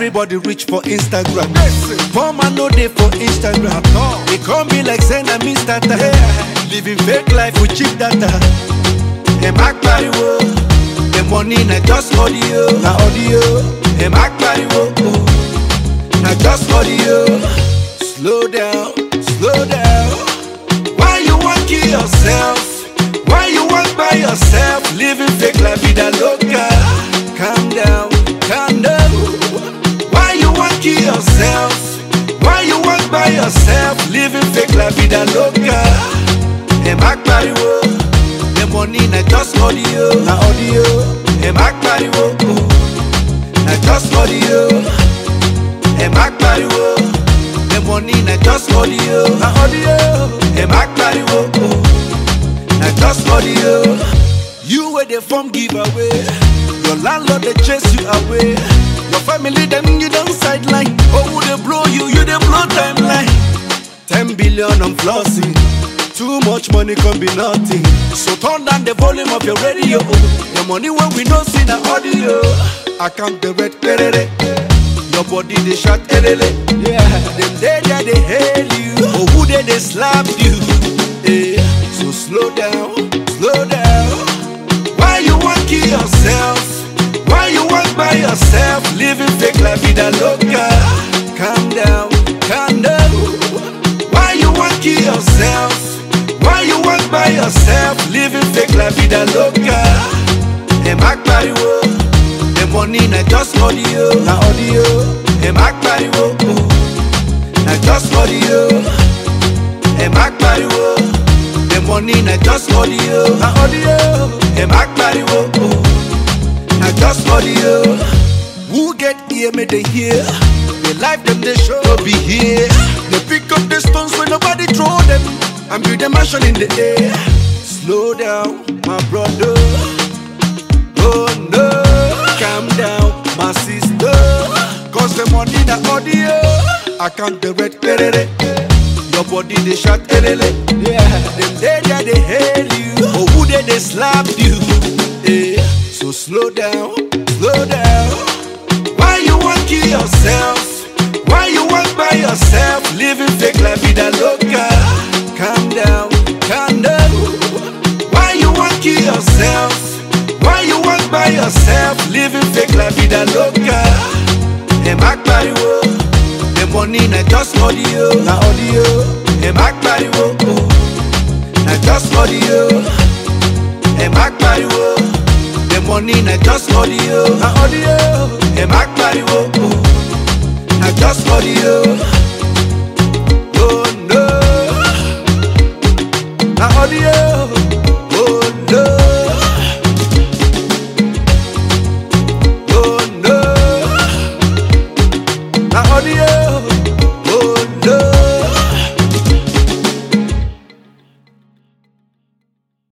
everybody reach for Instagram. Poor man no day for Instagram. They call me like saying I'm Mr. Living fake life with cheap data. Them act pariwo. The money na just audio. Na audio. Them act pariwo. Na just audio. Slow down, slow down. Why you want kill yourself? Why you want by yourself? Living fake la vida loca. Calm down, calm down. Why you want kill yourself? Why you want by yourself? Living fake la vida loca. Them act pariwo. The money na just audio. Na audio. Them act pariwo. Na just audio. Them act pariwo. The money na just audio. Na audio. Them act pariwo. Na just audio. You where they from giveaway. Your landlord they chase you away. Your family them you don't sideline. Oh who they blow you, you they blow timeline. 10 billion I'm flossing. Too much money can be nothing. So turn down the volume of your radio. Your money when we don't see the audio. I count the red perere. Your body they shot erele. Yeah. Them they hail you. Oh who they slap you. Yeah. So slow down, slow down. Why you want kill yourself? Why you want by yourself? Living fake la vida loca. Calm down, calm down. Why you want kill yourself? Why you want by yourself? Living fake la vida loca. Them act pariwo. The money na just audio. Na audio. Them act pariwo. Na just audio. Them act pariwo. The money na just audio. Na audio. Them act pariwo. Na just audio. Who get ear may they hear? They life them they show be here. They pick up the stones when nobody throw them and build a mansion in the air. Slow down, my brother. Oh no, calm down, my sister. Cause the money na audio. I count the red perere. Your body they shot erele. Yeah. Them they hail you. Oh who they slap you. Yeah. So slow down, slow down. Why you want kill yourself? Why you want by yourself? Living fake la vida loca. Calm down, calm down. Why you want kill yourself? Why you want by yourself? Living fake la vida loca. Them act pariwo. The money na just audio. Na audio. Them act pariwo. Na just audio. Them act pariwo. The money na just audio. Na audio. Them act pariwo. Na just audio.